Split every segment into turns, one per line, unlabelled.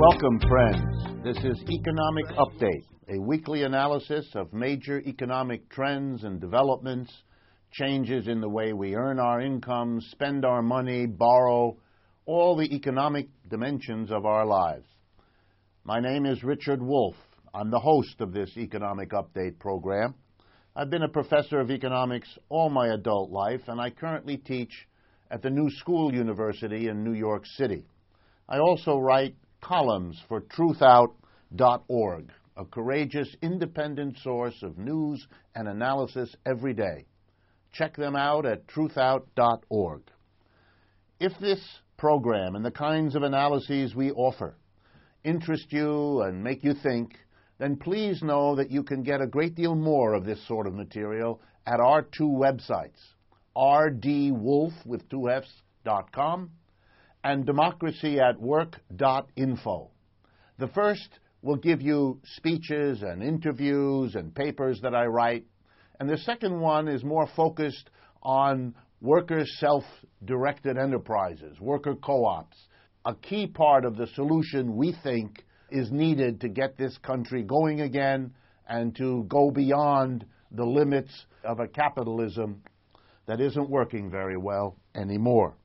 Welcome, friends. This is Economic Update, a weekly analysis of major economic trends and developments, changes in the way we earn our income, spend our money, borrow, all the economic dimensions of our lives. My name is Richard Wolff. I'm the host of this Economic Update program. I've been a professor of economics all my adult life, and I currently teach at the New School University in New York City. I also write columns for truthout.org, a courageous, independent source of news and analysis every day. Check them out at truthout.org. If this program and the kinds of analyses we offer interest you and make you think, then please know that you can get a great deal more of this sort of material at our two websites, rdwolf.com and democracyatwork.info. The first will give you speeches and interviews and papers that I write, and the second one is more focused on worker self-directed enterprises, worker co-ops, a key part of the solution we think is needed to get this country going again and to go beyond the limits of a capitalism that isn't working very well anymore.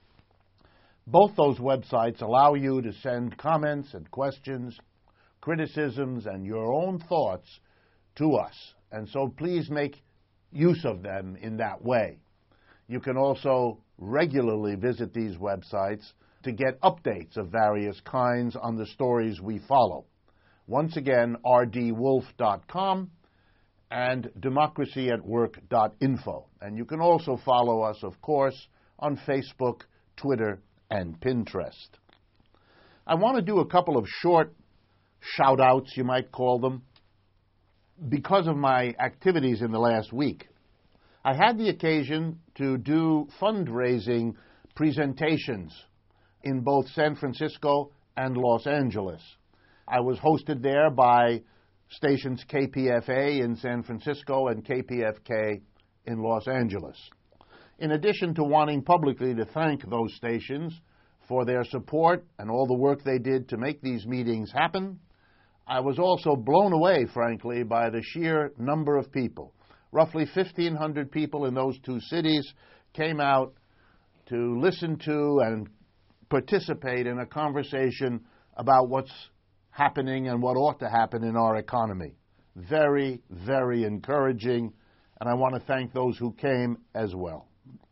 Both those websites allow you to send comments and questions, criticisms, and your own thoughts to us, and so please make use of them in that way. You can also regularly visit these websites to get updates of various kinds on the stories we follow. Once again, rdwolf.com and democracyatwork.info. And you can also follow us, of course, on Facebook, Twitter, and Pinterest. I want to do a couple of short shout-outs, you might call them, because of my activities in the last week. I had the occasion to do fundraising presentations in both San Francisco and Los Angeles. I was hosted there by stations KPFA in San Francisco and KPFK in Los Angeles. In addition to wanting publicly to thank those stations for their support and all the work they did to make these meetings happen, I was also blown away, frankly, by the sheer number of people. Roughly 1,500 people in those two cities came out to listen to and participate in a conversation about what's happening and what ought to happen in our economy. Very, very encouraging, and I want to thank those who came as well.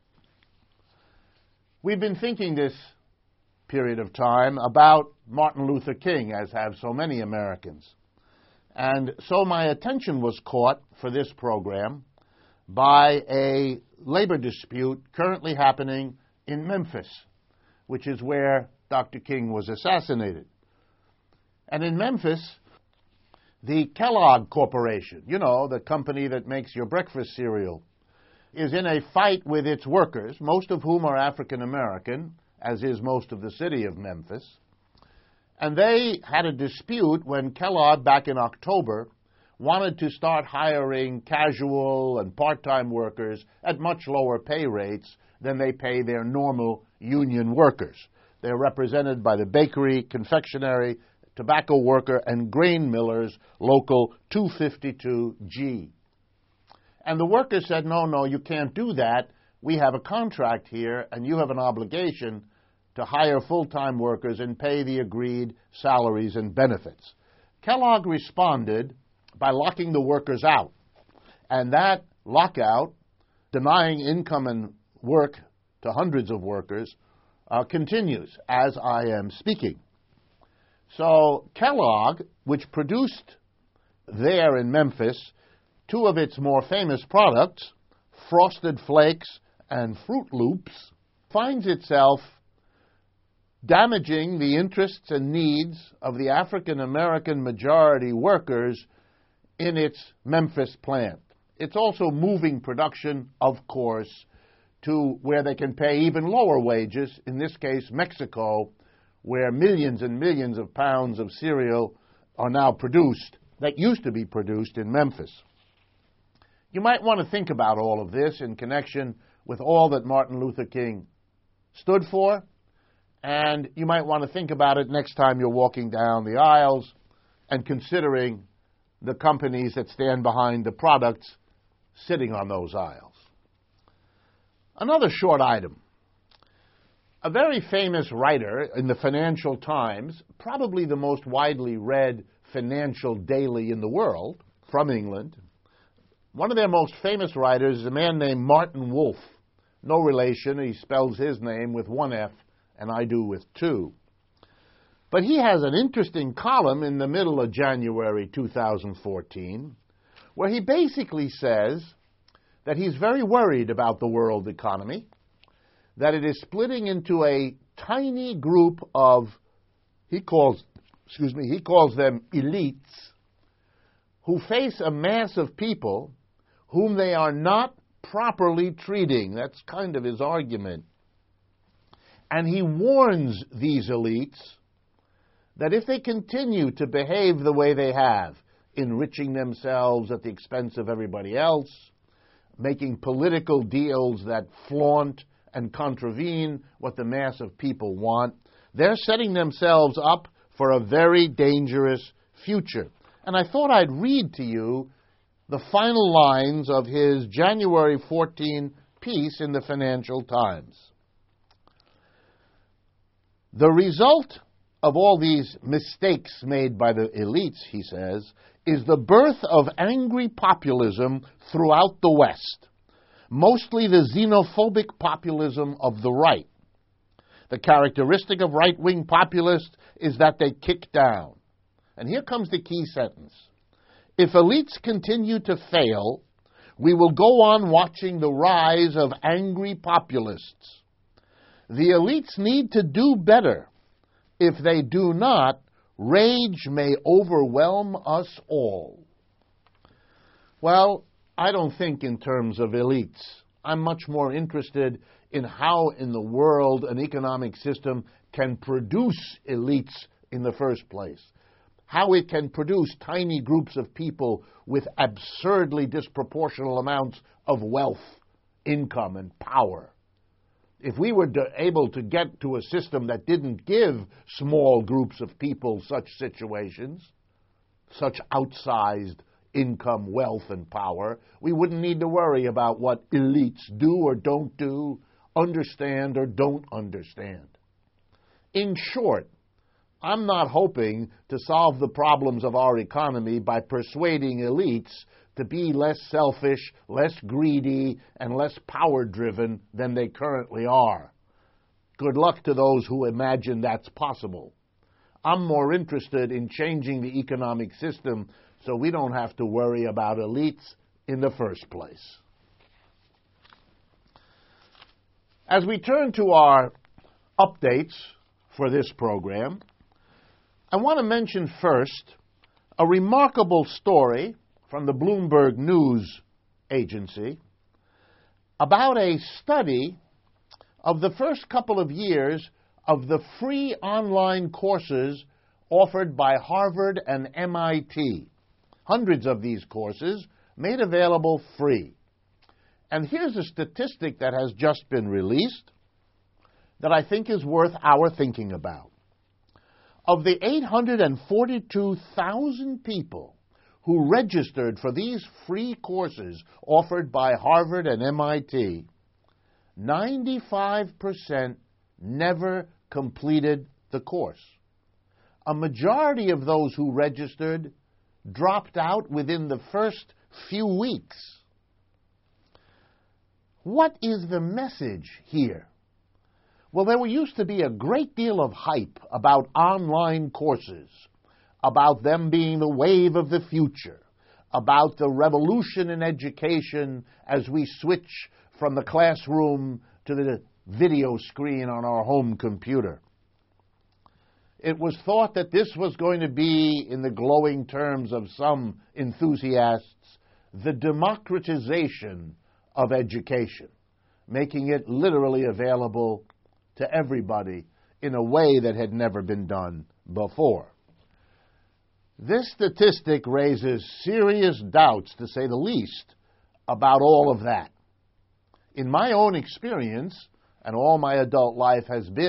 We've been thinking this period of time about Martin Luther King, as have so many Americans. And so my attention was caught for this program by a labor dispute currently happening in Memphis, which is where Dr. King was assassinated. And in Memphis, the Kellogg Corporation, the company that makes your breakfast cereal, is in a fight with its workers, most of whom are African American, as is most of the city of Memphis. And they had a dispute when Kellogg, back in October, wanted to start hiring casual and part-time workers at much lower pay rates than they pay their normal union workers. They're represented by the bakery, confectionery, tobacco worker, and grain millers, local 252G. And the workers said, no, you can't do that. We have a contract here, and you have an obligation to hire full-time workers and pay the agreed salaries and benefits. Kellogg responded by locking the workers out. And that lockout, denying income and work to hundreds of workers, continues as I am speaking. So Kellogg, which produced there in Memphis two of its more famous products, Frosted Flakes and Fruit Loops, finds itself damaging the interests and needs of the African American majority workers in its Memphis plant. It's also moving production, of course, to where they can pay even lower wages, in this case Mexico, where millions and millions of pounds of cereal are now produced that used to be produced in Memphis. You might want to think about all of this in connection with all that Martin Luther King stood for And you might want to think about it next time you're walking down the aisles and considering the companies that stand behind the products sitting on those aisles. Another short item. A very famous writer in the Financial Times, probably the most widely read financial daily in the world, from England, one of their most famous writers is a man named Martin Wolf. No relation, he spells his name with one F, and I do with two. But he has an interesting column in the middle of January 2014, where he basically says that he's very worried about the world economy, that it is splitting into a tiny group of, he calls them elites, who face a mass of people whom they are not properly treating. That's kind of his argument. And he warns these elites that if they continue to behave the way they have, enriching themselves at the expense of everybody else, making political deals that flaunt and contravene what the mass of people want, they're setting themselves up for a very dangerous future. And I thought I'd read to you the final lines of his January 14 piece in the Financial Times. The result of all these mistakes made by the elites, he says, is the birth of angry populism throughout the West, mostly the xenophobic populism of the right. The characteristic of right-wing populists is that they kick down. And here comes the key sentence. If elites continue to fail, we will go on watching the rise of angry populists. The elites need to do better. If they do not, rage may overwhelm us all. Well, I don't think in terms of elites. I'm much more interested in how in the world an economic system can produce elites in the first place. How it can produce tiny groups of people with absurdly disproportional amounts of wealth, income, and power. If we were able to get to a system that didn't give small groups of people such situations, such outsized income, wealth, and power, we wouldn't need to worry about what elites do or don't do, understand or don't understand. In short, I'm not hoping to solve the problems of our economy by persuading elites to be less selfish, less greedy, and less power-driven than they currently are. Good luck to those who imagine that's possible. I'm more interested in changing the economic system so we don't have to worry about elites in the first place. As we turn to our updates for this program, I want to mention first a remarkable story from the Bloomberg News Agency about a study of the first couple of years of the free online courses offered by Harvard and MIT. Hundreds of these courses made available free. And here's a statistic that has just been released that I think is worth our thinking about. Of the 842,000 people who registered for these free courses offered by Harvard and MIT, 95% never completed the course. A majority of those who registered dropped out within the first few weeks. What is the message here? Well, there used to be a great deal of hype about online courses, about them being the wave of the future, about the revolution in education as we switch from the classroom to the video screen on our home computer. It was thought that this was going to be, in the glowing terms of some enthusiasts, the democratization of education, making it literally available to everybody in a way that had never been done before. This statistic raises serious doubts, to say the least, about all of that. In my own experience, and all my adult life has been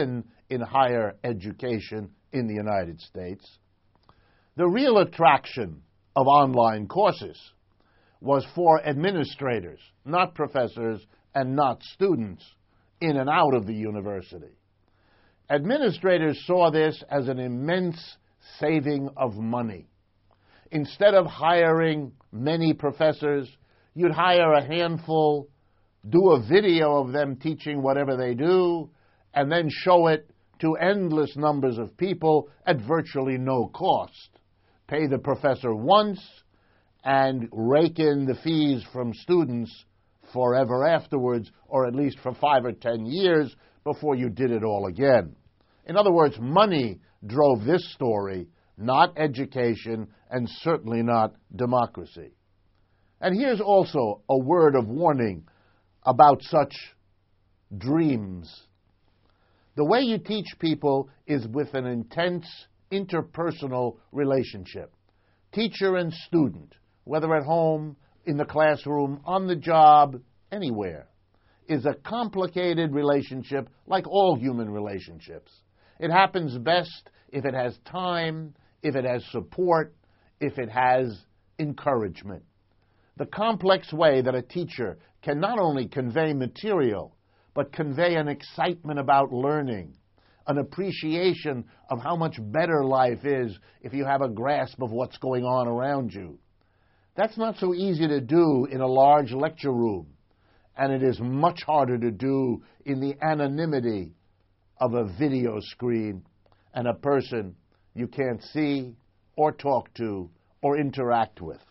in higher education in the United States. The real attraction of online courses was for administrators, not professors and not students, in and out of the university. Administrators saw this as an immense saving of money. Instead of hiring many professors, you'd hire a handful, do a video of them teaching whatever they do, and then show it to endless numbers of people at virtually no cost. Pay the professor once and rake in the fees from students forever afterwards, or at least for 5 or 10 years before you did it all again. In other words, money drove this story, not education, and certainly not democracy. And here's also a word of warning about such dreams. The way you teach people is with an intense interpersonal relationship. Teacher and student, whether at home, in the classroom, on the job, anywhere, is a complicated relationship like all human relationships. It happens best if it has time, if it has support, if it has encouragement. The complex way that a teacher can not only convey material, but convey an excitement about learning, an appreciation of how much better life is if you have a grasp of what's going on around you. That's not so easy to do in a large lecture room, and it is much harder to do in the anonymity of a video screen and a person you can't see or talk to or interact with.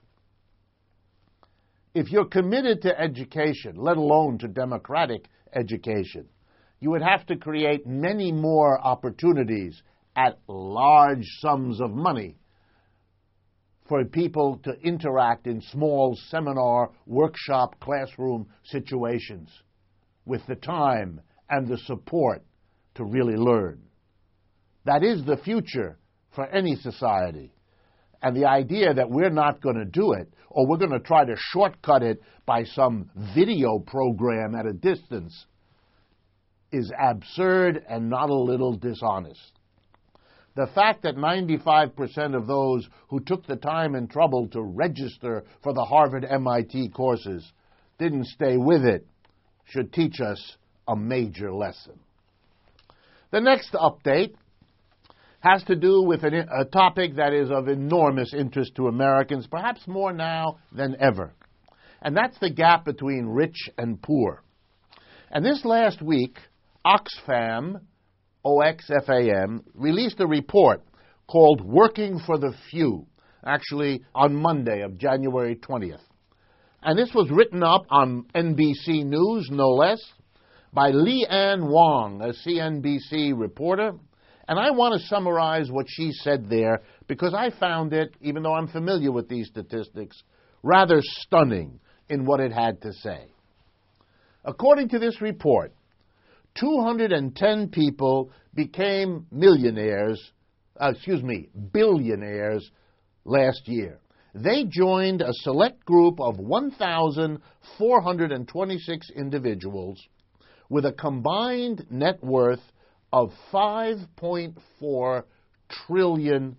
If you're committed to education, let alone to democratic education, you would have to create many more opportunities at large sums of money for people to interact in small seminar, workshop, classroom situations with the time and the support to really learn. That is the future for any society. And the idea that we're not going to do it, or we're going to try to shortcut it by some video program at a distance, is absurd and not a little dishonest. The fact that 95% of those who took the time and trouble to register for the Harvard-MIT courses didn't stay with it should teach us a major lesson. The next update has to do with a topic that is of enormous interest to Americans, perhaps more now than ever. And that's the gap between rich and poor. And this last week, Oxfam, OXFAM, released a report called Working for the Few, actually on Monday of January 20th. And this was written up on NBC News, no less, by Leanne Wong, a CNBC reporter. And I want to summarize what she said there because I found it, even though I'm familiar with these statistics, rather stunning in what it had to say. According to this report, 210 people became billionaires last year. They joined a select group of 1,426 individuals with a combined net worth of $5.4 trillion.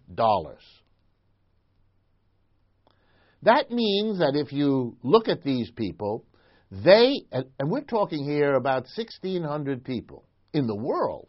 That means that if you look at these people, and we're talking here about 1,600 people in the world,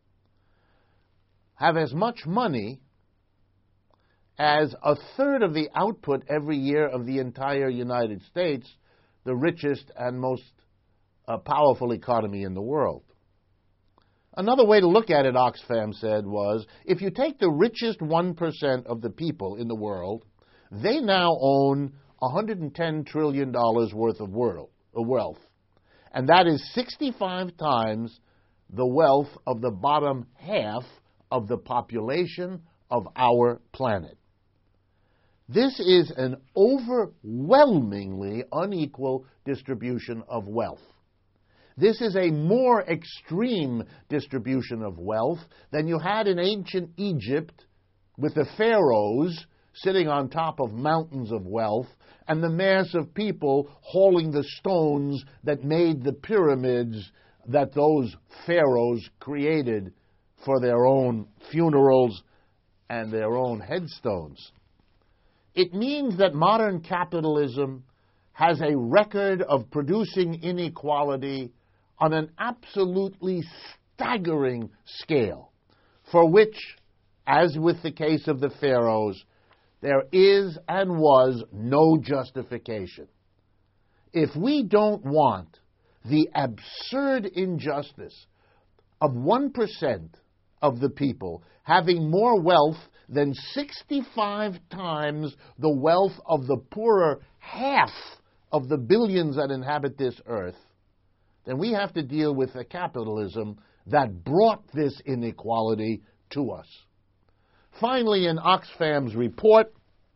have as much money as a third of the output every year of the entire United States, the richest and most powerful economy in the world. Another way to look at it, Oxfam said, was if you take the richest 1% of the people in the world, they now own $110 trillion worth of wealth. And that is 65 times the wealth of the bottom half of the population of our planet. This is an overwhelmingly unequal distribution of wealth. This is a more extreme distribution of wealth than you had in ancient Egypt with the pharaohs sitting on top of mountains of wealth and the mass of people hauling the stones that made the pyramids that those pharaohs created for their own funerals and their own headstones. It means that modern capitalism has a record of producing inequality on an absolutely staggering scale, for which, as with the case of the pharaohs, there is and was no justification. If we don't want the absurd injustice of 1% of the people having more wealth than 65 times the wealth of the poorer half of the billions that inhabit this earth, then we have to deal with a capitalism that brought this inequality to us. Finally, in Oxfam's report,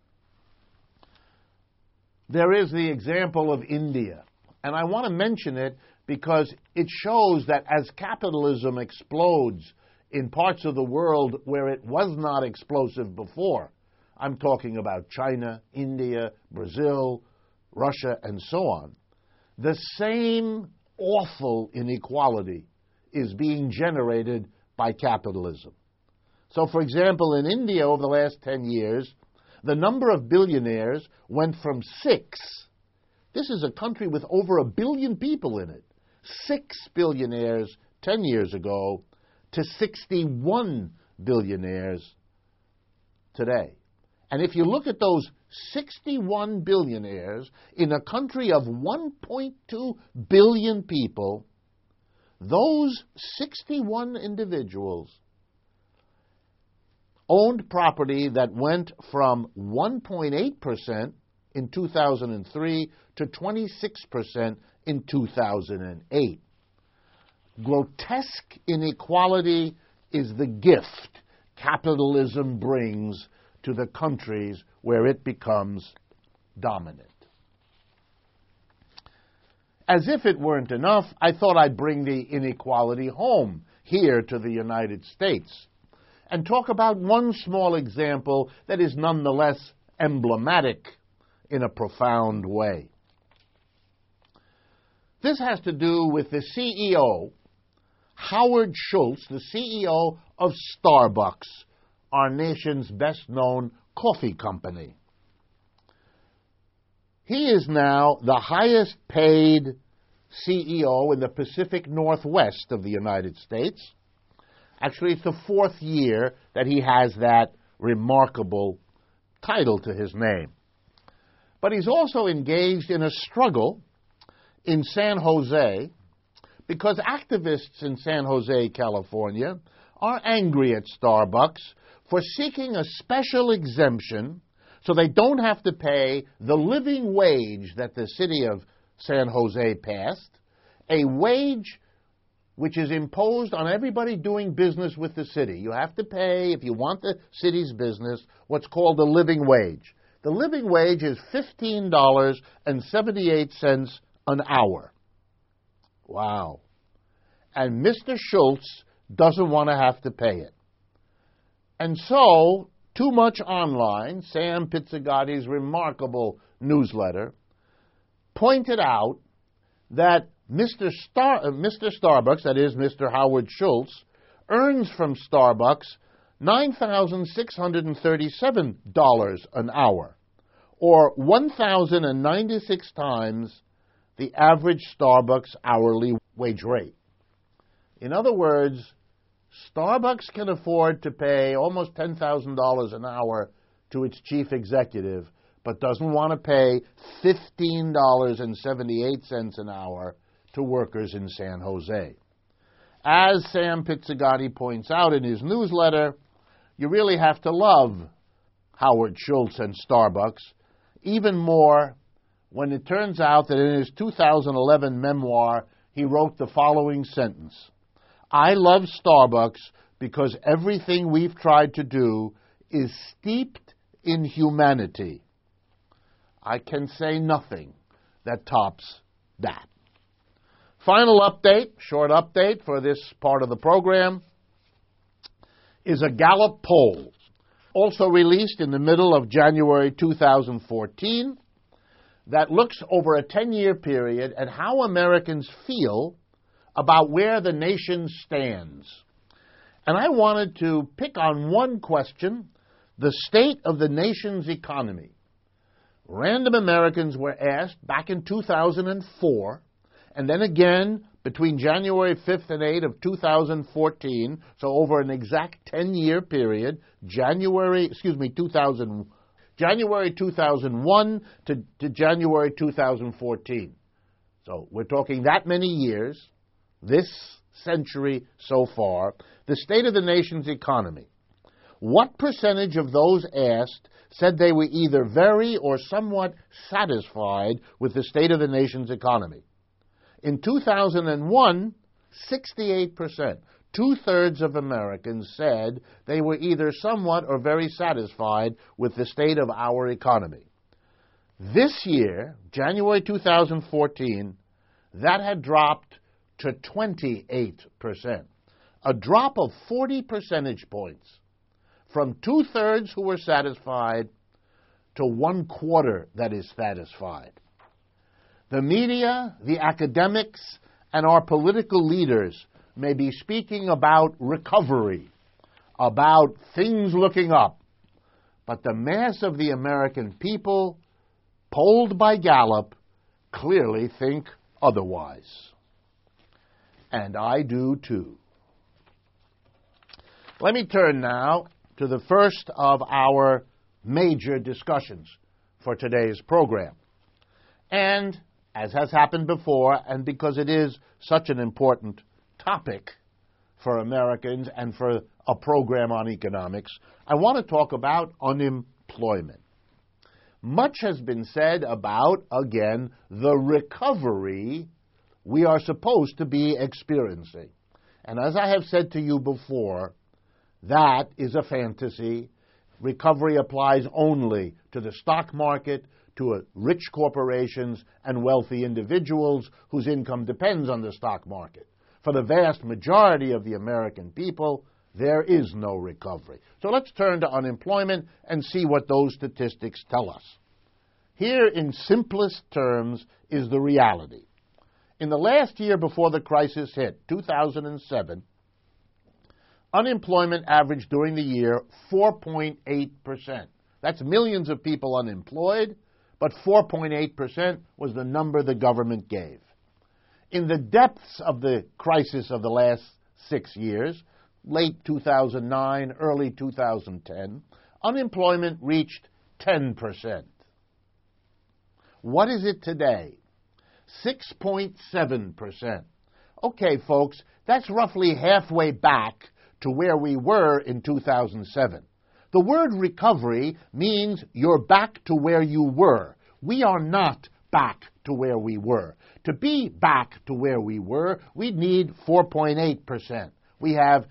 there is the example of India. And I want to mention it because it shows that as capitalism explodes in parts of the world where it was not explosive before, I'm talking about China, India, Brazil, Russia, and so on, the same awful inequality is being generated by capitalism. So, for example, in India over the last 10 years, the number of billionaires went from 6, this is a country with over 1 billion people in it, 6 billionaires 10 years ago, to 61 billionaires today. And if you look at those 61 billionaires in a country of 1.2 billion people, those 61 individuals owned property that went from 1.8% in 2003 to 26% in 2008. Grotesque inequality is the gift capitalism brings to the countries where it becomes dominant. As if it weren't enough, I thought I'd bring the inequality home here to the United States and talk about one small example that is nonetheless emblematic in a profound way. This has to do with the CEO, Howard Schultz, the CEO of Starbucks, our nation's best-known coffee company. He is now the highest-paid CEO in the Pacific Northwest of the United States. Actually, it's the 4th year that he has that remarkable title to his name. But he's also engaged in a struggle in San Jose because activists in San Jose, California, are angry at Starbucks for seeking a special exemption so they don't have to pay the living wage that the city of San Jose passed, a wage which is imposed on everybody doing business with the city. You have to pay, if you want the city's business, what's called a living wage. The living wage is $15.78 an hour. Wow. And Mr. Schultz doesn't want to have to pay it. And so, Too Much Online, Sam Pizzigotti's remarkable newsletter, pointed out that Mr. Starbucks, that is Mr. Howard Schultz, earns from Starbucks $9,637 an hour, or 1,096 times the average Starbucks hourly wage rate. In other words, Starbucks can afford to pay almost $10,000 an hour to its chief executive, but doesn't want to pay $15.78 an hour to workers in San Jose. As Sam Pizzigotti points out in his newsletter, you really have to love Howard Schultz and Starbucks, even more when it turns out that in his 2011 memoir, he wrote the following sentence: "I love Starbucks because everything we've tried to do is steeped in humanity." I can say nothing that tops that. Final update, short update for this part of the program, is a Gallup poll, also released in the middle of January 2014, that looks over a 10-year period at how Americans feel about where the nation stands. And I wanted to pick on one question, the state of the nation's economy. Random Americans were asked back in 2004, and then again between January 5th and 8th of 2014, so over an exact 10-year period, January 2001 to January 2014. So we're talking that many years, this century so far, the state of the nation's economy. What percentage of those asked said they were either very or somewhat satisfied with the state of the nation's economy? In 2001, 68%, two-thirds of Americans said they were either somewhat or very satisfied with the state of our economy. This year, January 2014, that had dropped to 28%, a drop of 40 percentage points, from two-thirds who were satisfied to one-quarter that is satisfied. The media, the academics, and our political leaders may be speaking about recovery, about things looking up, but the mass of the American people, polled by Gallup, clearly think otherwise. And I do too. Let me turn now to the first of our major discussions for today's program. And as has happened before, and because it is such an important topic for Americans and for a program on economics, I want to talk about unemployment. Much has been said about, again, the recovery we are supposed to be experiencing. And as I have said to you before, that is a fantasy. Recovery applies only to the stock market, to rich corporations and wealthy individuals whose income depends on the stock market. For the vast majority of the American people, there is no recovery. So let's turn to unemployment and see what those statistics tell us. Here, in simplest terms, is the reality. In the last year before the crisis hit, 2007, unemployment averaged during the year 4.8%. That's millions of people unemployed, but 4.8% was the number the government gave. In the depths of the crisis of the last 6 years, late 2009, early 2010, unemployment reached 10%. What is it today? 6.7%. Okay, folks, that's roughly halfway back to where we were in 2007. The word recovery means you're back to where you were. We are not back to where we were. To be back to where we were, we'd need 4.8%. We have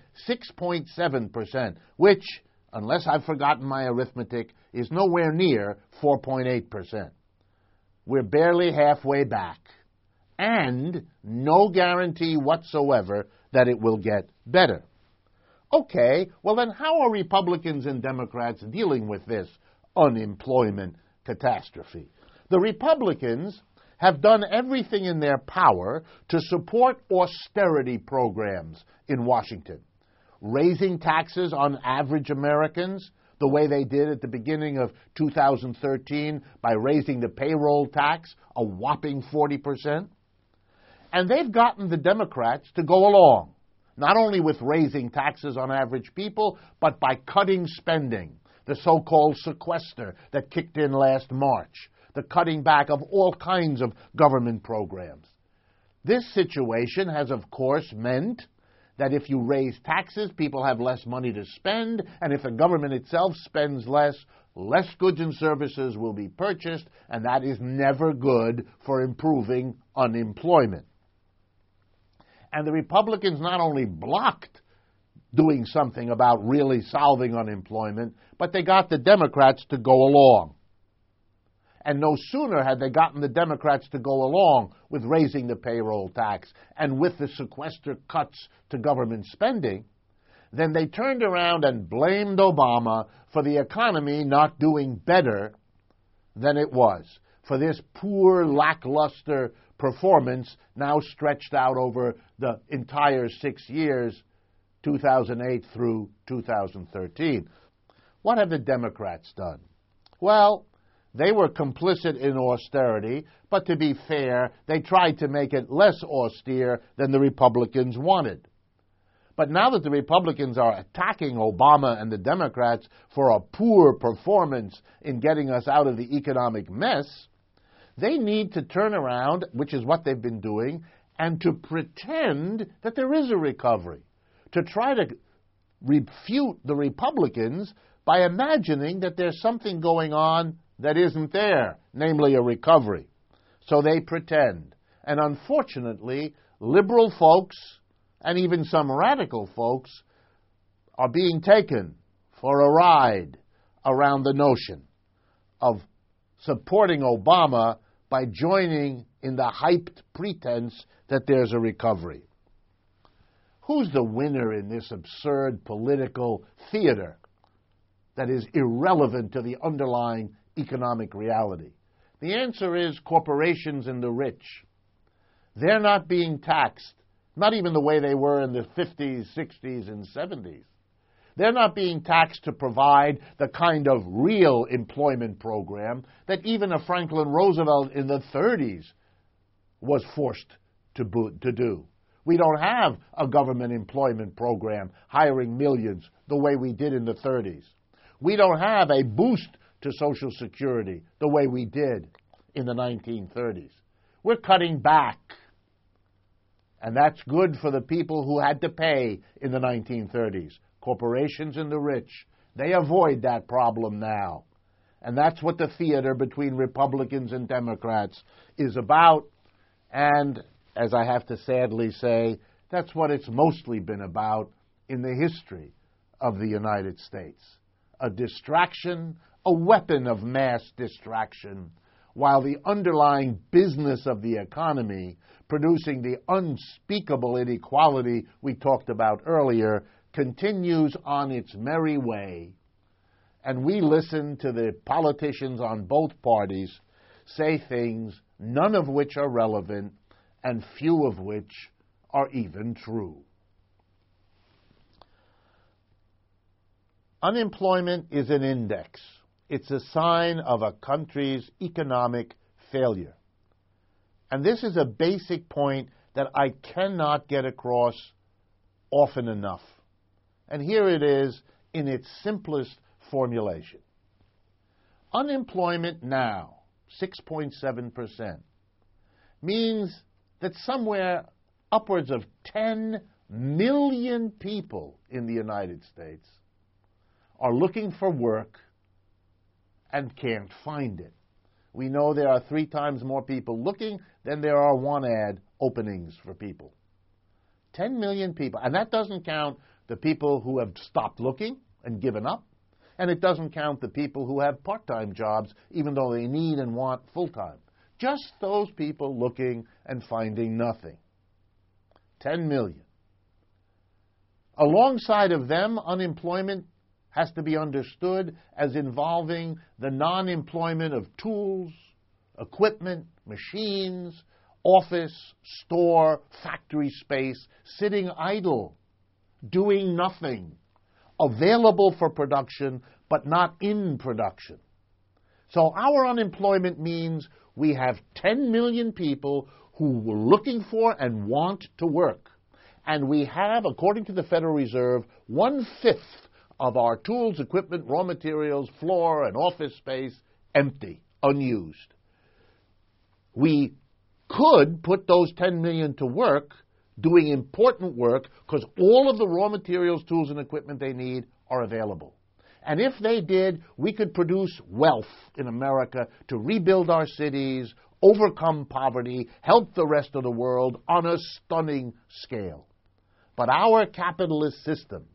6.7%, which, unless I've forgotten my arithmetic, is nowhere near 4.8%. We're barely halfway back, and no guarantee whatsoever that it will get better. Okay, well then how are Republicans and Democrats dealing with this unemployment catastrophe? The Republicans have done everything in their power to support austerity programs in Washington, raising taxes on average Americans the way they did at the beginning of 2013 by raising the payroll tax a whopping 40%. And they've gotten the Democrats to go along, not only with raising taxes on average people, but by cutting spending, the so-called sequester that kicked in last March, the cutting back of all kinds of government programs. This situation has, of course, meant that if you raise taxes, people have less money to spend, and if the government itself spends less, less goods and services will be purchased, and that is never good for improving unemployment. And the Republicans not only blocked doing something about really solving unemployment, but they got the Democrats to go along. And no sooner had they gotten the Democrats to go along with raising the payroll tax and with the sequester cuts to government spending, then they turned around and blamed Obama for the economy not doing better than it was, for this poor, lackluster performance now stretched out over the entire 6 years 2008 through 2013. What have the Democrats done? Well, they were complicit in austerity, but to be fair, they tried to make it less austere than the Republicans wanted. But now that the Republicans are attacking Obama and the Democrats for a poor performance in getting us out of the economic mess, they need to turn around, which is what they've been doing, and to pretend that there is a recovery, to try to refute the Republicans by imagining that there's something going on that isn't there, namely a recovery. So they pretend. And unfortunately, liberal folks and even some radical folks are being taken for a ride around the notion of supporting Obama by joining in the hyped pretense that there's a recovery. Who's the winner in this absurd political theater that is irrelevant to the underlying economic reality? The answer is corporations and the rich. They're not being taxed, not even the way they were in the 50s, 60s, and 70s. They're not being taxed to provide the kind of real employment program that even a Franklin Roosevelt in the 30s was forced to do. We don't have a government employment program hiring millions the way we did in the 30s. We don't have a boost to Social Security the way we did in the 1930s. We're cutting back. And that's good for the people who had to pay in the 1930s. Corporations and the rich. They avoid that problem now. And that's what the theater between Republicans and Democrats is about. And, as I have to sadly say, that's what it's mostly been about in the history of the United States. A distraction, a weapon of mass distraction, while the underlying business of the economy, producing the unspeakable inequality we talked about earlier, continues on its merry way. And we listen to the politicians on both parties say things, none of which are relevant, and few of which are even true. Unemployment is an index. It's a sign of a country's economic failure. And this is a basic point that I cannot get across often enough. And here it is in its simplest formulation. Unemployment now, 6.7%, means that somewhere upwards of 10 million people in the United States are looking for work and can't find it. We know there are 3 times more people looking than there are one-ad openings for people. 10 million people. And that doesn't count the people who have stopped looking and given up. And it doesn't count the people who have part-time jobs, even though they need and want full-time. Just those people looking and finding nothing. 10 million. Alongside of them, unemployment has to be understood as involving the non-employment of tools, equipment, machines, office, store, factory space, sitting idle, doing nothing, available for production, but not in production. So our unemployment means we have 10 million people who were looking for and want to work. And we have, according to the Federal Reserve, 1/5 of our tools, equipment, raw materials, floor, and office space empty, unused. We could put those 10 million to work doing important work because all of the raw materials, tools, and equipment they need are available. And if they did, we could produce wealth in America to rebuild our cities, overcome poverty, help the rest of the world on a stunning scale. But our capitalist system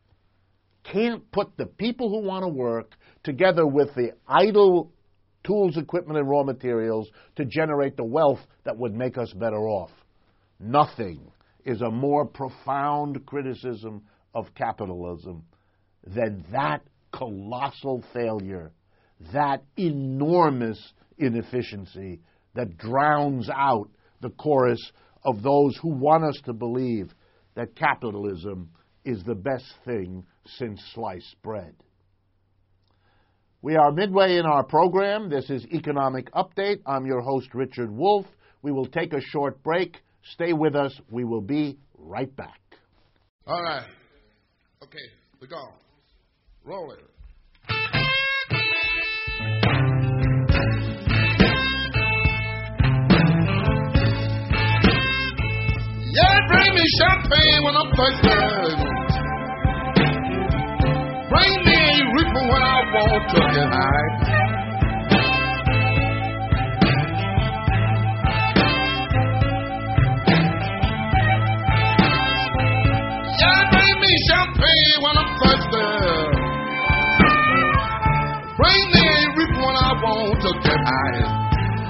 can't put the people who want to work together with the idle tools, equipment, and raw materials to generate the wealth that would make us better off. Nothing is a more profound criticism of capitalism than that colossal failure, that enormous inefficiency that drowns out the chorus of those who want us to believe that capitalism is the best thing since sliced bread. We are midway in our program. This is Economic Update. I'm your host, Richard Wolff. We will take a short break. Stay with us. We will be right back.
All right. Okay, we're gone. Roll it. Yeah, bring me champagne when I'm thirsty. Bring me a reaper when I want to get high. Yeah, bring me champagne when I'm thirsty. Bring me a reaper when I want to get high.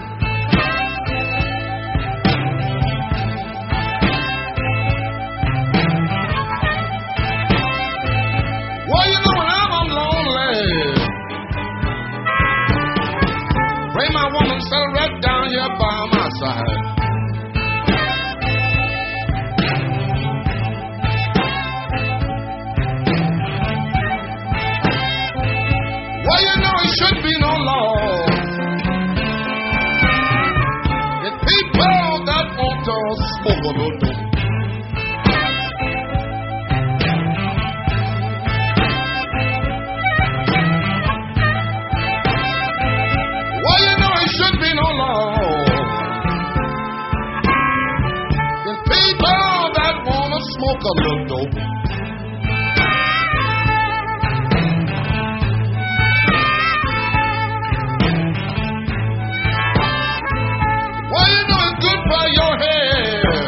Well, you know when I'm lonely, bring my woman, set her right down here by my side. Well, you know it should be no law. It's people that want to smoke a little dope. Should be no law. There's people that wanna smoke a little dope. Well, you know it's good for your head,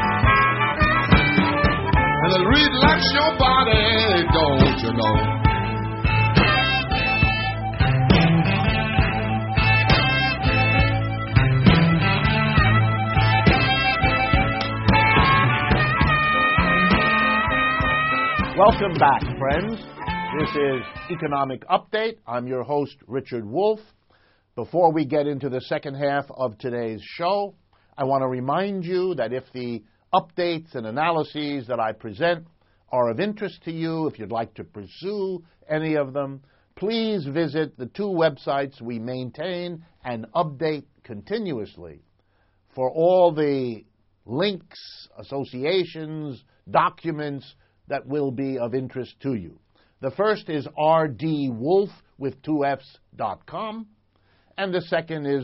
and it'll relax your body, don't you know?
Welcome back, friends. This is Economic Update. I'm your host, Richard Wolff. Before we get into the second half of today's show, I want to remind you that if the updates and analyses that I present are of interest to you, if you'd like to pursue any of them, please visit the two websites we maintain and update continuously for all the links, associations, documents that will be of interest to you. The first is rdwolf with 2fs.com, and the second is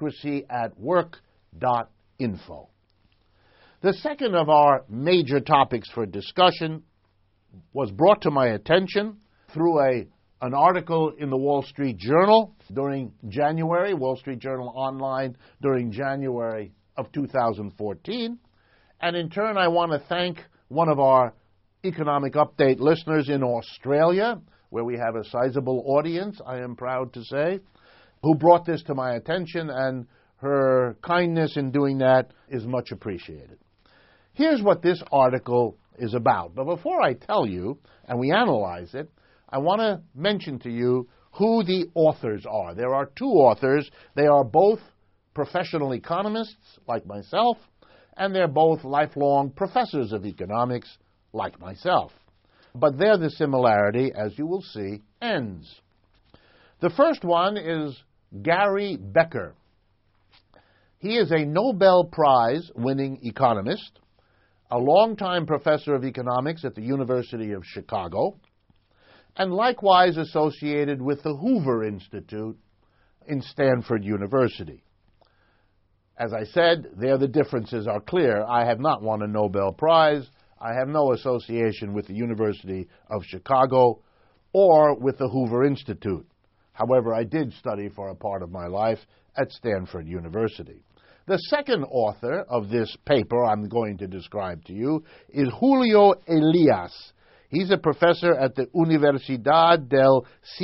democracyatwork.info. The second of our major topics for discussion was brought to my attention through an article in the Wall Street Journal during January, Wall Street Journal Online during January of 2014. And in turn, I want to thank one of our Economic Update listeners in Australia, where we have a sizable audience, I am proud to say, who brought this to my attention, and her kindness in doing that is much appreciated. Here's what this article is about. But before I tell you, and we analyze it, I want to mention to you who the authors are. There are two authors. They are both professional economists, like myself, and they're both lifelong professors of economics, like myself. But there the similarity, as you will see, ends. The first one is Gary Becker. He is a Nobel Prize-winning economist, a longtime professor of economics at the University of Chicago, and likewise associated with the Hoover Institute in Stanford University. As I said, there the differences are clear. I have not won a Nobel Prize. I have no association with the University of Chicago or with the Hoover Institute. However, I did study for a part of my life at Stanford University. The second author of this paper I'm going to describe to you is Julio Elias. He's a professor at the Universidad del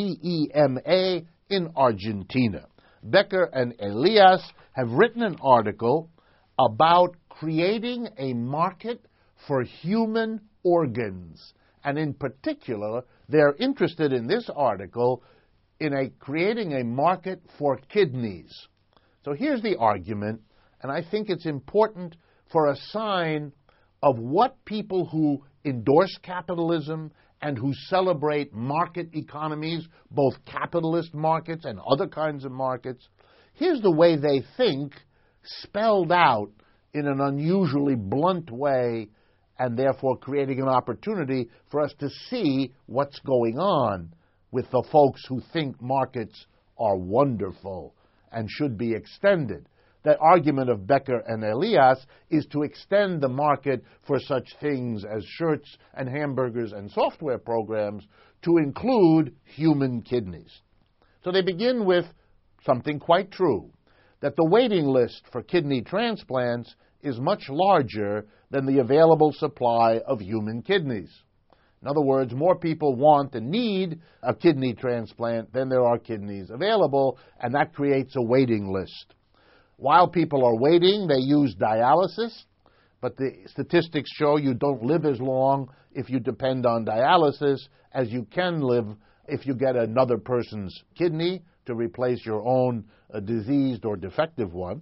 CEMA in Argentina. Becker and Elias have written an article about creating a market for human organs. And in particular, they're interested in this article in creating a market for kidneys. So here's the argument, and I think it's important for a sign of what people who endorse capitalism and who celebrate market economies, both capitalist markets and other kinds of markets, here's the way they think, spelled out in an unusually blunt way, and therefore creating an opportunity for us to see what's going on with the folks who think markets are wonderful and should be extended. The argument of Becker and Elias is to extend the market for such things as shirts and hamburgers and software programs to include human kidneys. So they begin with something quite true, that the waiting list for kidney transplants is much larger than the available supply of human kidneys. In other words, more people want and need a kidney transplant than there are kidneys available, and that creates a waiting list. While people are waiting, they use dialysis, but the statistics show you don't live as long if you depend on dialysis as you can live if you get another person's kidney to replace your own diseased or defective one.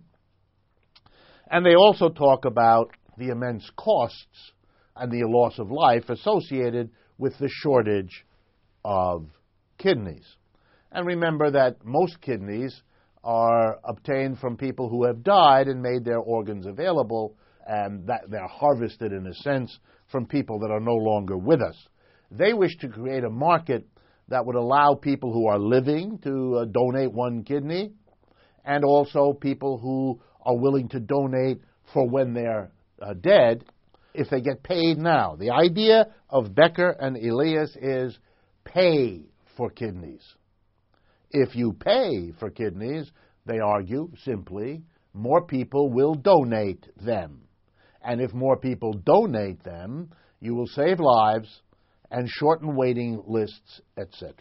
And they also talk about the immense costs and the loss of life associated with the shortage of kidneys. And remember that most kidneys are obtained from people who have died and made their organs available, and that they're harvested, in a sense, from people that are no longer with us. They wish to create a market that would allow people who are living to donate one kidney, and also people who are willing to donate for when they're dead, if they get paid now. The idea of Becker and Elias is pay for kidneys. If you pay for kidneys, they argue simply, more people will donate them. And if more people donate them, you will save lives and shorten waiting lists, etc.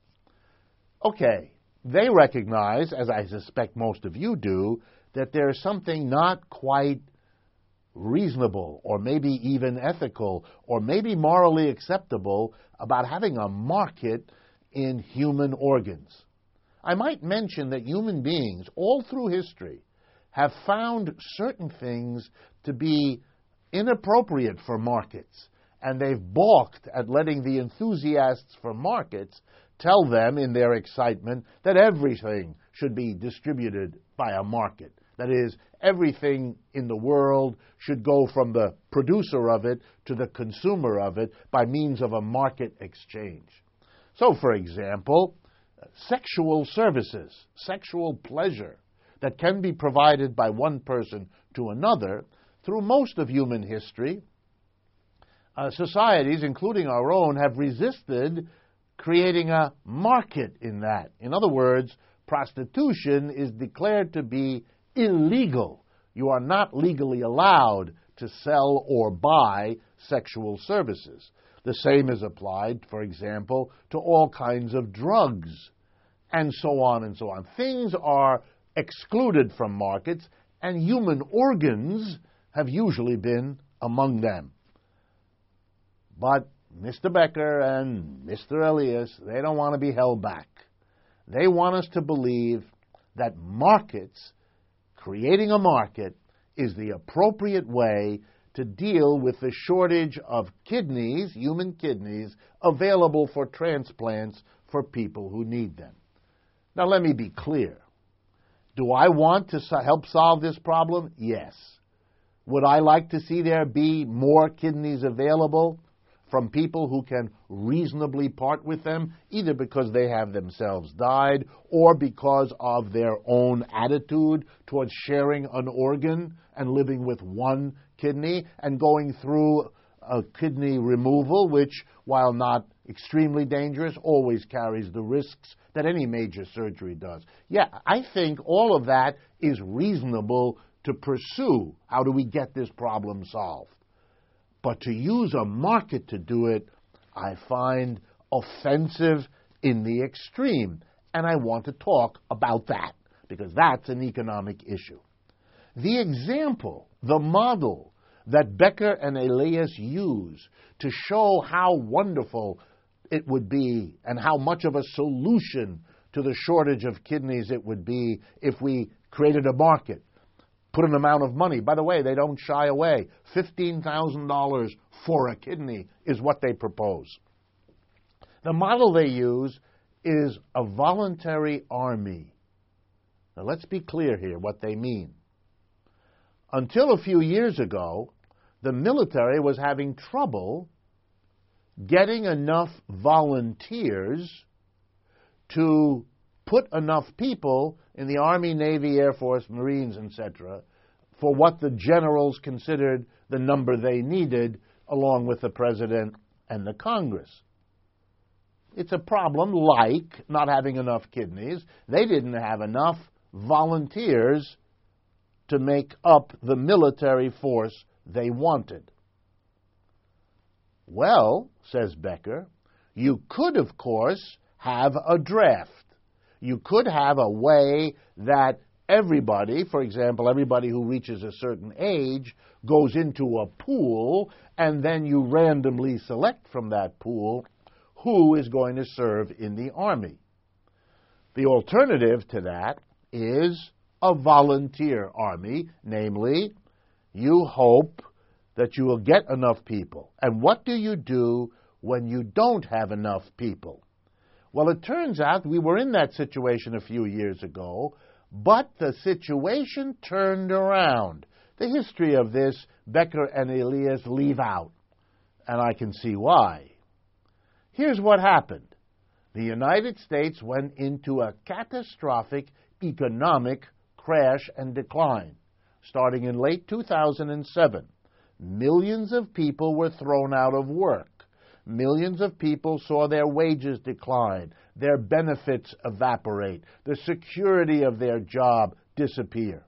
Okay, they recognize, as I suspect most of you do, that there is something not quite reasonable or maybe even ethical or maybe morally acceptable about having a market in human organs. I might mention that human beings, all through history, have found certain things to be inappropriate for markets, and they've balked at letting the enthusiasts for markets tell them in their excitement that everything should be distributed by a market. That is, everything in the world should go from the producer of it to the consumer of it by means of a market exchange. So, for example, sexual services, sexual pleasure that can be provided by one person to another, through most of human history, societies, including our own, have resisted creating a market in that. In other words, prostitution is declared to be illegal. You are not legally allowed to sell or buy sexual services. The same is applied, for example, to all kinds of drugs, and so on and so on. Things are excluded from markets, and human organs have usually been among them. But Mr. Becker and Mr. Elias, they don't want to be held back. They want us to believe that markets, creating a market, is the appropriate way to deal with the shortage of kidneys, human kidneys, available for transplants for people who need them. Now, let me be clear. Do I want to help solve this problem? Yes. Would I like to see there be more kidneys available from people who can reasonably part with them, either because they have themselves died or because of their own attitude towards sharing an organ and living with one kidney and going through a kidney removal, which, while not extremely dangerous, always carries the risks that any major surgery does. Yeah, I think all of that is reasonable to pursue. How do we get this problem solved? But to use a market to do it, I find offensive in the extreme. And I want to talk about that, because that's an economic issue. The example, the model that Becker and Elias use to show how wonderful it would be and how much of a solution to the shortage of kidneys it would be if we created a market, put an amount of money. By the way, they don't shy away. $15,000 for a kidney is what they propose. The model they use is a voluntary army. Now let's be clear here what they mean. Until a few years ago, the military was having trouble getting enough volunteers to put enough people in the Army, Navy, Air Force, Marines, etc., for what the generals considered the number they needed, along with the President and the Congress. It's a problem like not having enough kidneys. They didn't have enough volunteers to make up the military force they wanted. Well, says Becker, you could, of course, have a draft. You could have a way that everybody, for example, everybody who reaches a certain age, goes into a pool, and then you randomly select from that pool who is going to serve in the Army. The alternative to that is a volunteer army, namely, you hope that you will get enough people. And what do you do when you don't have enough people? Well, it turns out we were in that situation a few years ago, but the situation turned around. The history of this, Becker and Elias leave out, and I can see why. Here's what happened. The United States went into a catastrophic economic crash and decline. Starting in late 2007, millions of people were thrown out of work. Millions of people saw their wages decline, their benefits evaporate, the security of their job disappear.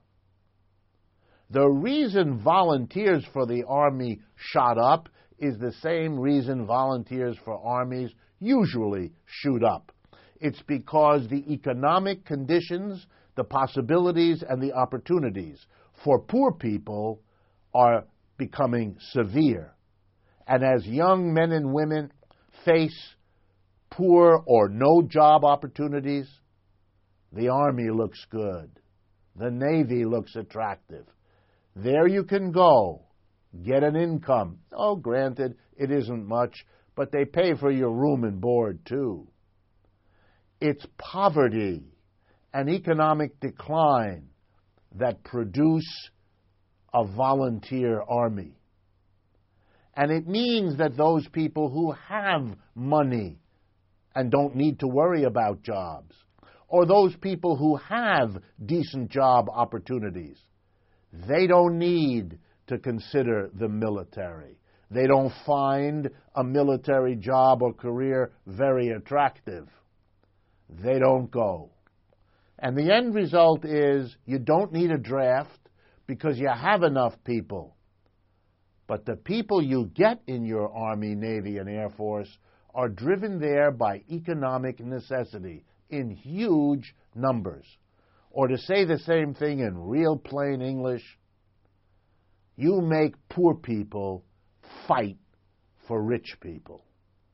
The reason volunteers for the Army shot up is the same reason volunteers for armies usually shoot up. It's because the economic conditions, the possibilities, and the opportunities for poor people are becoming severe. And as young men and women face poor or no job opportunities, the Army looks good. The Navy looks attractive. There you can go, get an income. Oh, granted, it isn't much, but they pay for your room and board, too. It's poverty and economic decline that produce a volunteer army. And it means that those people who have money and don't need to worry about jobs, or those people who have decent job opportunities, they don't need to consider the military. They don't find a military job or career very attractive. They don't go. And the end result is you don't need a draft because you have enough people. But the people you get in your Army, Navy, and Air Force are driven there by economic necessity in huge numbers. Or to say the same thing in real plain English, you make poor people fight for rich people.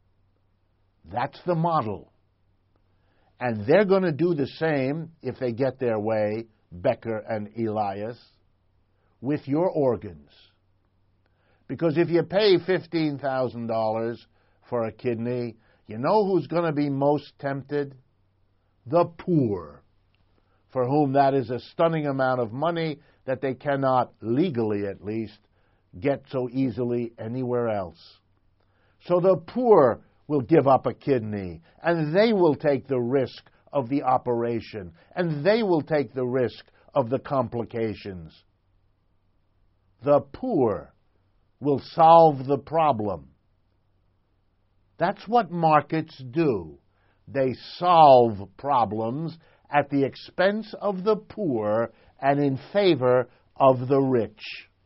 That's the model. And they're going to do the same, if they get their way, Becker and Elias, with your organs. Because if you pay $15,000 for a kidney, you know who's going to be most tempted? The poor, for whom that is a stunning amount of money that they cannot, legally at least, get so easily anywhere else. So the poor will give up a kidney, and they will take the risk of the operation, and they will take the risk of the complications. The poor will solve the problem. That's what markets do. They solve problems at the expense of the poor and in favor of the rich.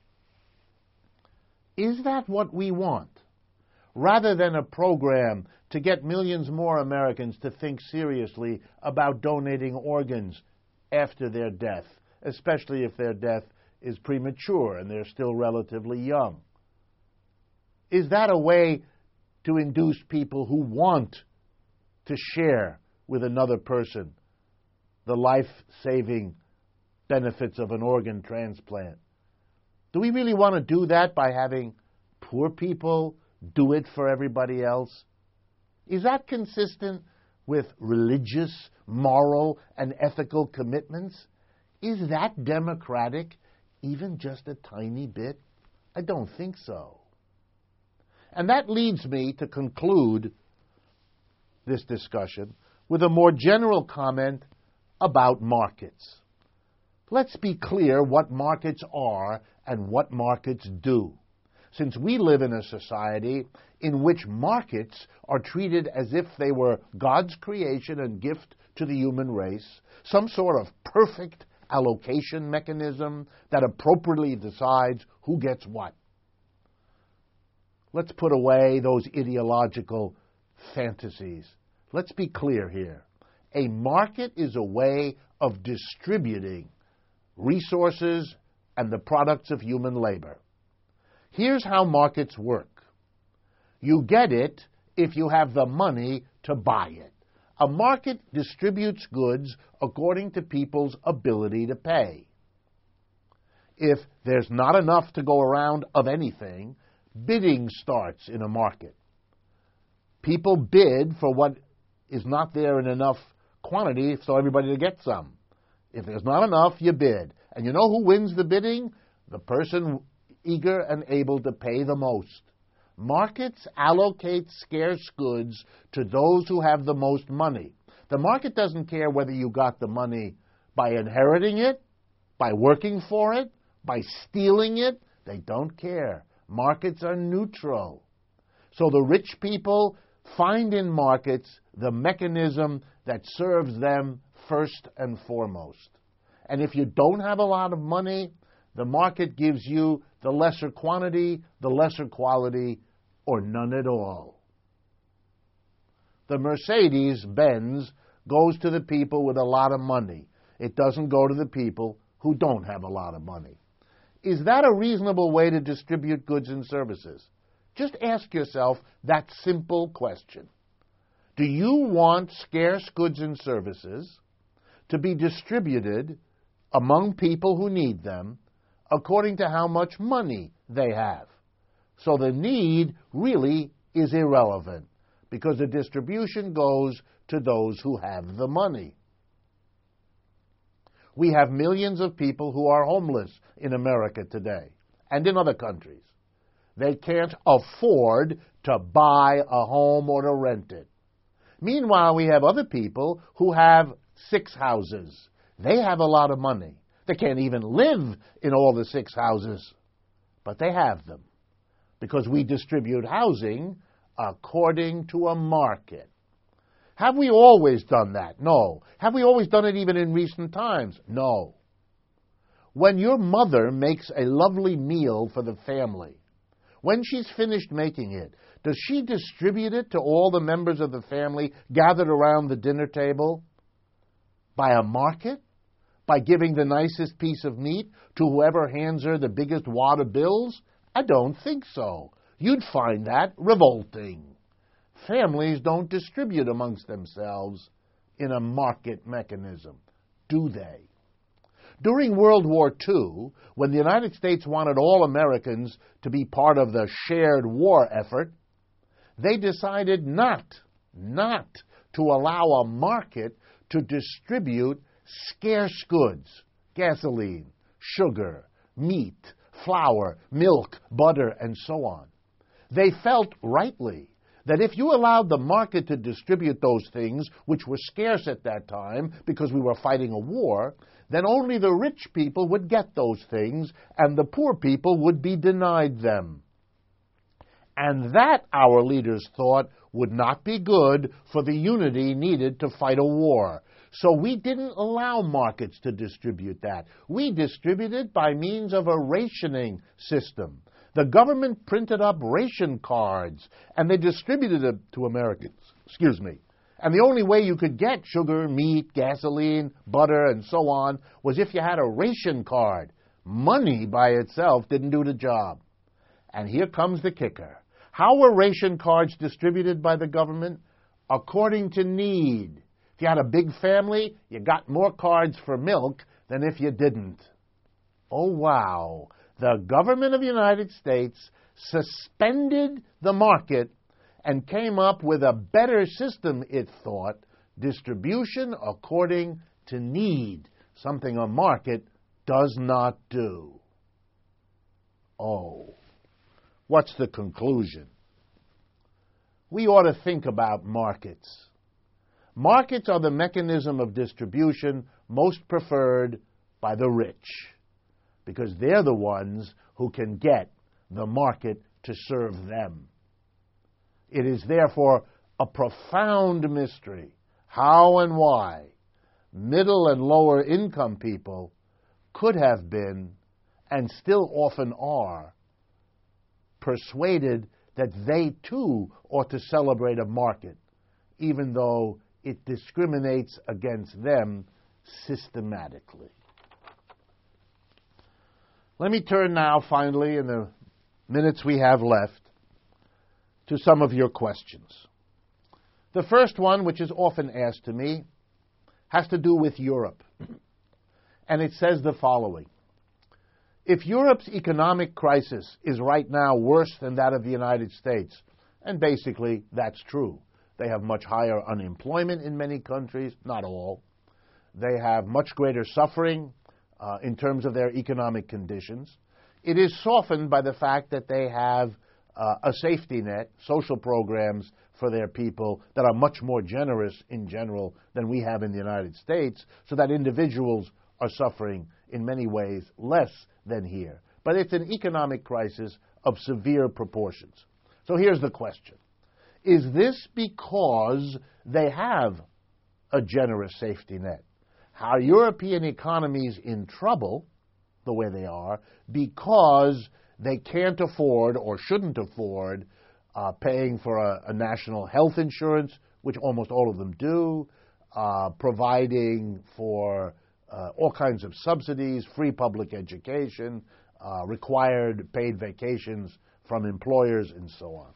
Is that what we want? Rather than a program to get millions more Americans to think seriously about donating organs after their death, especially if their death is premature and they're still relatively young. Is that a way to induce people who want to share with another person the life-saving benefits of an organ transplant. Do we really want to do that by having poor people do it for everybody else? Is that consistent with religious, moral, and ethical commitments? Is that democratic, even just a tiny bit? I don't think so. And that leads me to conclude this discussion with a more general comment about markets. Let's be clear what markets are and what markets do, since we live in a society in which markets are treated as if they were God's creation and gift to the human race, some sort of perfect allocation mechanism that appropriately decides who gets what. Let's put away those ideological fantasies. Let's be clear here. A market is a way of distributing resources and the products of human labor. Here's how markets work. You get it if you have the money to buy it. A market distributes goods according to people's ability to pay. If there's not enough to go around of anything, bidding starts in a market. People bid for what is not there in enough quantity so everybody to get some. If there's not enough, you bid. And you know who wins the bidding? The person eager and able to pay the most. Markets allocate scarce goods to those who have the most money. The market doesn't care whether you got the money by inheriting it, by working for it, by stealing it. They don't care. Markets are neutral. So the rich people find in markets the mechanism that serves them first and foremost. And if you don't have a lot of money, the market gives you the lesser quantity, the lesser quality, or none at all. The Mercedes-Benz goes to the people with a lot of money. It doesn't go to the people who don't have a lot of money. Is that a reasonable way to distribute goods and services? Just ask yourself that simple question. Do you want scarce goods and services to be distributed among people who need them according to how much money they have? So the need really is irrelevant because the distribution goes to those who have the money. We have millions of people who are homeless in America today and in other countries. They can't afford to buy a home or to rent it. Meanwhile, we have other people who have 6 houses. They have a lot of money. They can't even live in all the 6 houses, but they have them because we distribute housing according to a market. Have we always done that? No. Have we always done it even in recent times? No. When your mother makes a lovely meal for the family, when she's finished making it, does she distribute it to all the members of the family gathered around the dinner table by a market? By giving the nicest piece of meat to whoever hands her the biggest wad of bills? I don't think so. You'd find that revolting. Families don't distribute amongst themselves in a market mechanism, do they? During World War II, when the United States wanted all Americans to be part of the shared war effort, they decided not to allow a market to distribute scarce goods, gasoline, sugar, meat, flour, milk, butter, and so on. They felt rightly that if you allowed the market to distribute those things, which were scarce at that time because we were fighting a war, then only the rich people would get those things and the poor people would be denied them. And that, our leaders thought, would not be good for the unity needed to fight a war. So we didn't allow markets to distribute that. We distributed by means of a rationing system. The government printed up ration cards, and they distributed it to Americans. And the only way you could get sugar, meat, gasoline, butter, and so on was if you had a ration card. Money by itself didn't do the job. And here comes the kicker. How were ration cards distributed by the government? According to need. If you had a big family, you got more cards for milk than if you didn't. Oh, wow. The government of the United States suspended the market and came up with a better system, it thought, distribution according to need, something a market does not do. Oh, what's the conclusion? We ought to think about markets. Markets are the mechanism of distribution most preferred by the rich, because they're the ones who can get the market to serve them. It is therefore a profound mystery how and why middle and lower income people could have been, and still often are, persuaded that they too ought to celebrate a market, even though it discriminates against them systematically. Let me turn now, finally, in the minutes we have left, to some of your questions. The first one, which is often asked to me, has to do with Europe. And it says the following. If Europe's economic crisis is right now worse than that of the United States, and basically that's true. They have much higher unemployment in many countries, not all. They have much greater suffering in terms of their economic conditions. It is softened by the fact that they have a safety net, social programs for their people that are much more generous in general than we have in the United States, so that individuals are suffering in many ways less than here. But it's an economic crisis of severe proportions. So here's the question. Is this because they have a generous safety net? Are European economies in trouble, the way they are, because they can't afford or shouldn't afford paying for a national health insurance, which almost all of them do, providing for all kinds of subsidies, free public education, required paid vacations from employers, and so on?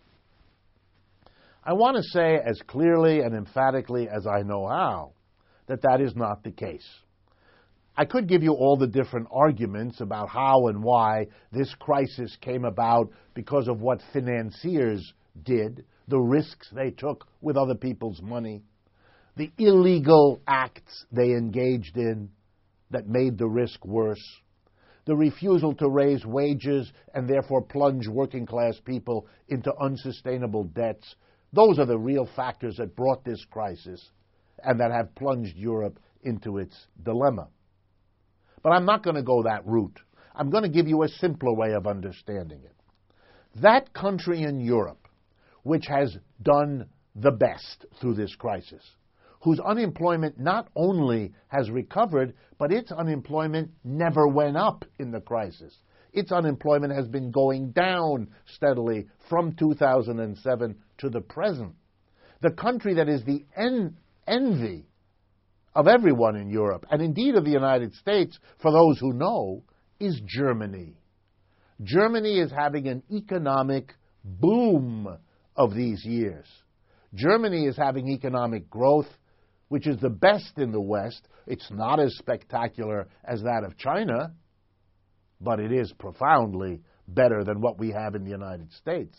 I want to say as clearly and emphatically as I know how that that is not the case. I could give you all the different arguments about how and why this crisis came about because of what financiers did, the risks they took with other people's money, the illegal acts they engaged in that made the risk worse, the refusal to raise wages and therefore plunge working class people into unsustainable debts. Those are the real factors that brought this crisis and that have plunged Europe into its dilemma. But I'm not going to go that route. I'm going to give you a simpler way of understanding it. That country in Europe, which has done the best through this crisis, whose unemployment not only has recovered, but its unemployment never went up in the crisis. Its unemployment has been going down steadily from 2007 to the present. The country that is the envy of everyone in Europe, and indeed of the United States, for those who know, is Germany. Germany is having an economic boom of these years. Germany is having economic growth, which is the best in the West. It's not as spectacular as that of China, but it is profoundly better than what we have in the United States.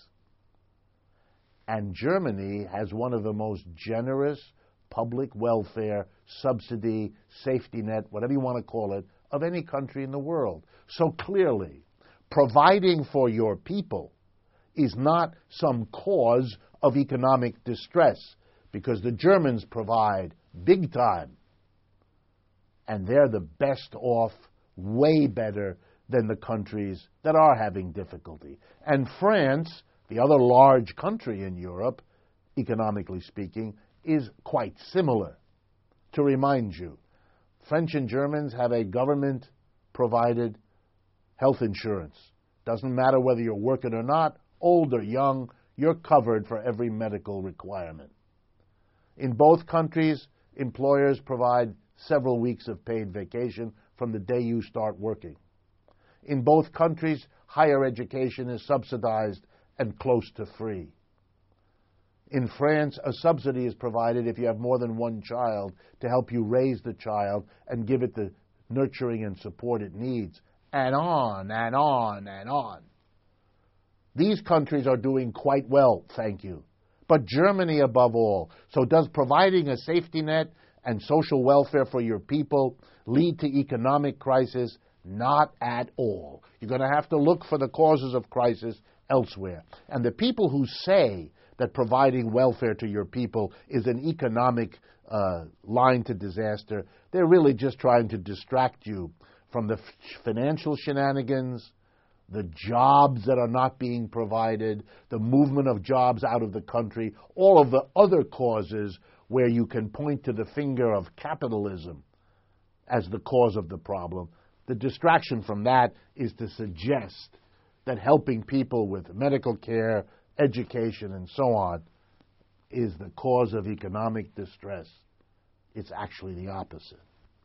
And Germany has one of the most generous public welfare, subsidy, safety net, whatever you want to call it, of any country in the world. So clearly, providing for your people is not some cause of economic distress, because the Germans provide big time, and they're the best off, way better than the countries that are having difficulty. And France, the other large country in Europe, economically speaking, is quite similar. To remind you, French and Germans have a government-provided health insurance. Doesn't matter whether you're working or not, old or young, you're covered for every medical requirement. In both countries, employers provide several weeks of paid vacation from the day you start working. In both countries, higher education is subsidized and close to free. In France, a subsidy is provided if you have more than one child to help you raise the child and give it the nurturing and support it needs. And on and on and on. These countries are doing quite well, thank you. But Germany above all. So does providing a safety net and social welfare for your people lead to economic crisis? Not at all. You're going to have to look for the causes of crisis elsewhere. And the people who say that providing welfare to your people is an economic line to disaster, they're really just trying to distract you from the financial shenanigans, the jobs that are not being provided, the movement of jobs out of the country, all of the other causes where you can point to the finger of capitalism as the cause of the problem. The distraction from that is to suggest that helping people with medical care, education, and so on is the cause of economic distress. It's actually the opposite.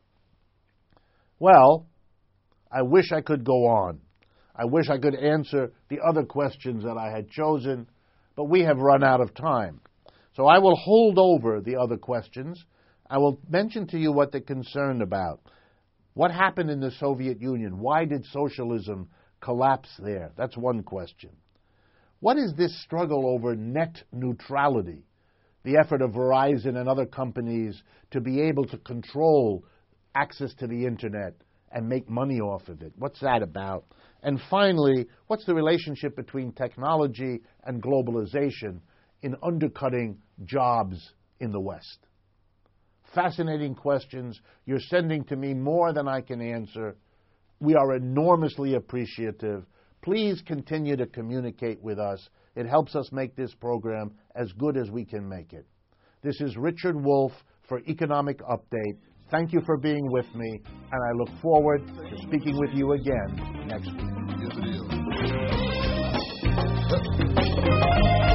Well, I wish I could go on. I wish I could answer the other questions that I had chosen, but we have run out of time. So I will hold over the other questions. I will mention to you what they're concerned about. What happened in the Soviet Union? Why did socialism collapse there? That's one question. What is this struggle over net neutrality, the effort of Verizon and other companies to be able to control access to the Internet and make money off of it? What's that about? And finally, what's the relationship between technology and globalization in undercutting jobs in the West? Fascinating questions. You're sending to me more than I can answer. We are enormously appreciative. Please continue to communicate with us. It helps us make this program as good as we can make it. This is Richard Wolff for Economic Update. Thank you for being with me, and I look forward to speaking with you again next week.
Yes, it is.